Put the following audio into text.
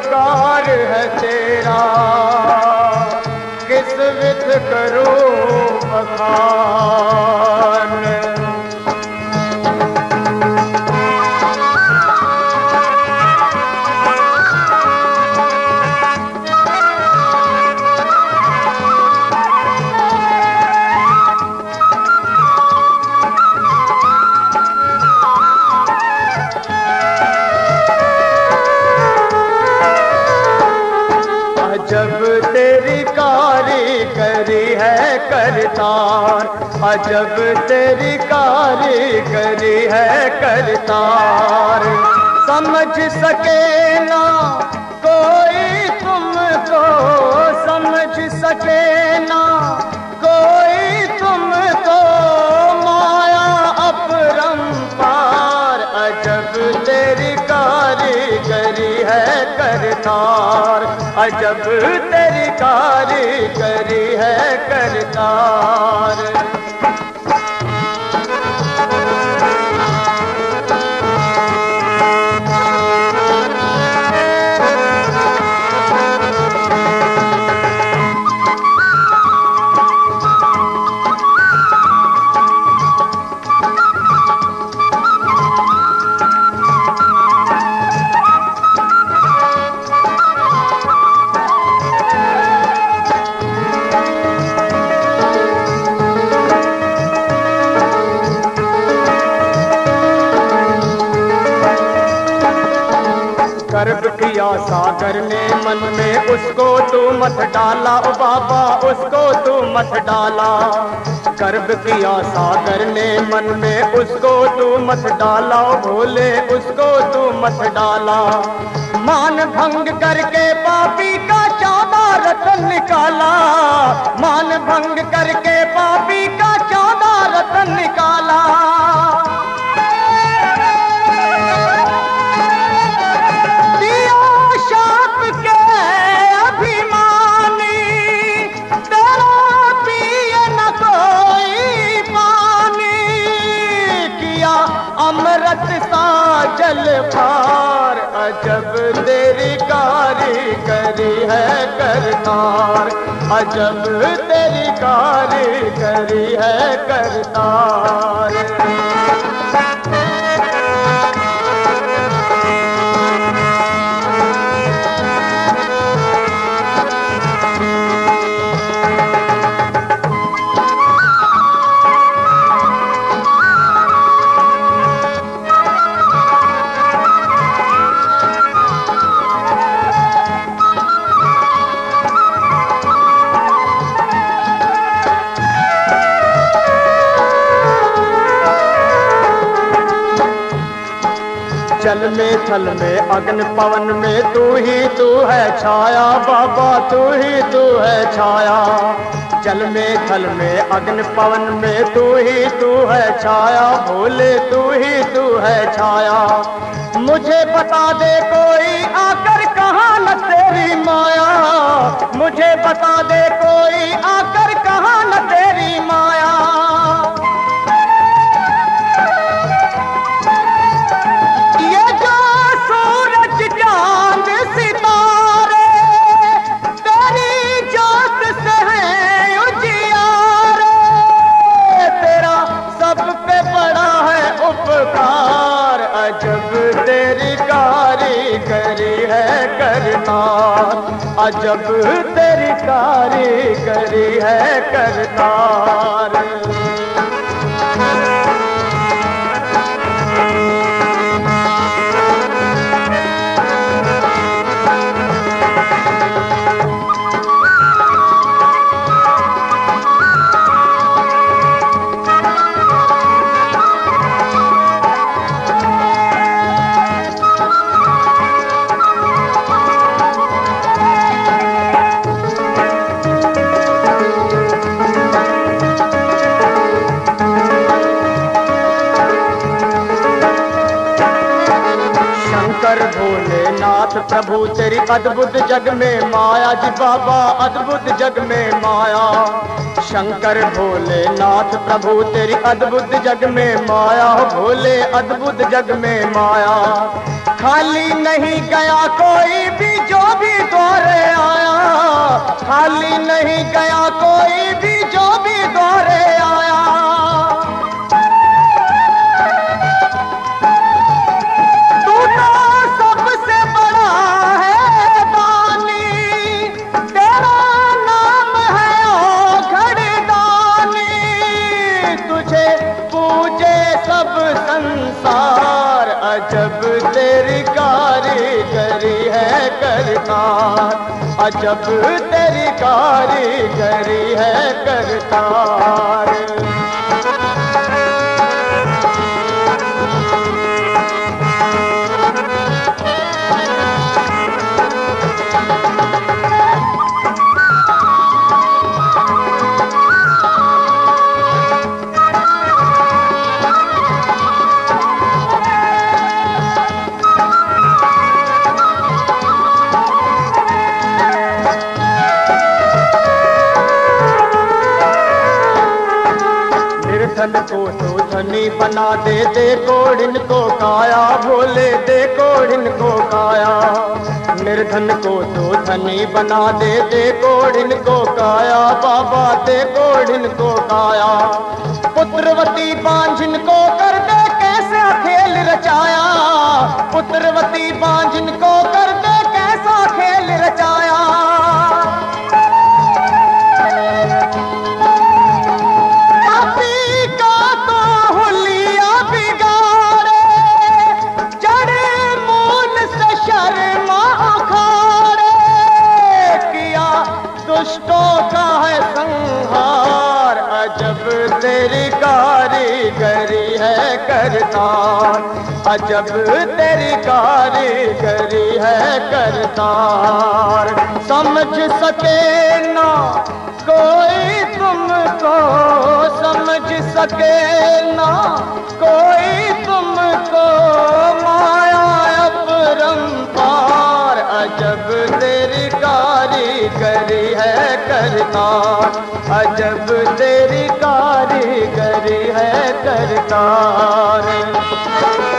उपकार है तेरा, किस विध करूं बखान। अजब तेरी कारीगरी है करतार, अजब तेरी कारीगरी है करतार। समझ सके ना कोई तुमको, समझ सके ना कोई तुमको, माया अपरंपार। अजब तेरी कारीगरी है करतार, अजब तेरी कारीगरी है करतार। गर्व किया सागर ने मन में, उसको तू मत डाला ओ बाबा, उसको तू मत डाला। गर्व किया सागर ने मन में, उसको तू मत डाला ओ भोले, उसको तू मत डाला। मान भंग करके पापी का 14 रत्न निकाला, मान भंग करके पापी का 14 रत्न निकाला। अमृत सा जल पार, अजब तेरी कारीगरी है करतार, अजब तेरी कारीगरी है करतार। जल में थल में अग्नि पवन में तू ही तू है छाया, बाबा तू ही तू है छाया। जल में थल में अग्नि पवन में तू ही तू है छाया, भोले तू ही तू है छाया। मुझे बता दे कोई आकर कहाँ न तेरी माया, मुझे बता दे कोई आकर कहाँ न तेरी माया। अजब तेरी कारीगरी है करतार, अजब तेरी कारीगरी है करतार। भोलेनाथ प्रभु तेरी अद्भुत जग में माया जी बाबा, अद्भुत जग में माया। शंकर भोलेनाथ प्रभु तेरी अद्भुत जग में माया, भोले अद्भुत जग में माया। खाली नहीं गया कोई भी जो भी द्वारे आया, खाली नहीं गया कोई भी जो भी द्वारे आया। तू तो सबसे बड़ा है दानी, तेरा नाम है ओ घड़दानी। तुझे पूजे सब संसार, अजब तेरी कारीगरी है करतार, अजब तेरी कारीगरी है करतार। निर्धन को तो धनी बना दे, दे कोढ़िन को काया, भोले दे कोढ़िन को काया। निर्धन को तो धनी बना दे, दे कोढ़िन को काया, बाबा दे कोढ़िन को काया। पुत्रवती बांझिन को कर दे कैसा खेल रचाया, पुत्रवती बांझिन को कर दे कैसा खेल रचाया। दुष्टों का है संहार, अजब तेरी कारीगरी है करतार, अजब तेरी कारीगरी है करतार। समझ सके ना कोई तुमको, समझ सके ना कोई तुमको, माया अपरंपार, अजब तेरी कारीगरी है करतार, अजब तेरी कारीगरी है करतार।